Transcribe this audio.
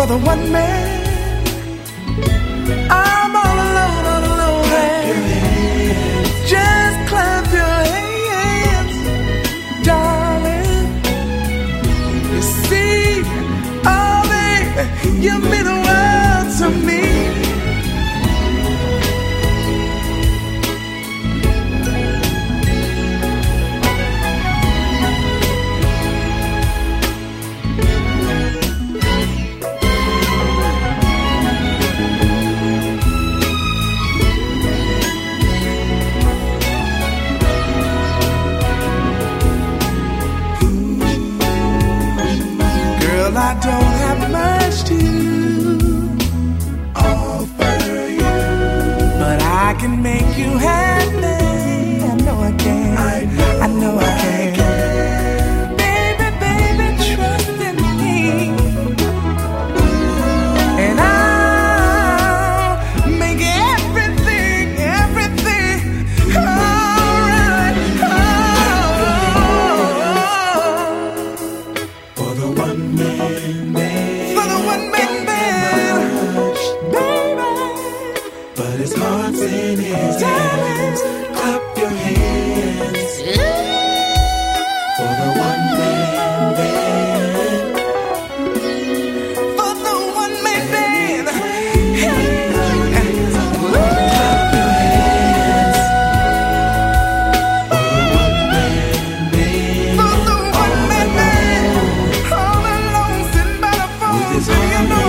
the one man. I'm all alone, all alone. Clap your hands. Just clap your hands, darling. You see, oh baby, you mean the world to me. I don't have much to offer you, but I can make you happy. I know I can. I know I can. Baby, baby, trust in me, and I'll make everything, everything alright. For the one man. His heart's in his hands. Clap your hands for the one man band. For the one man band. Clap your hands for the one man band. For the one man band. All alone sitting by the phone. With his heart.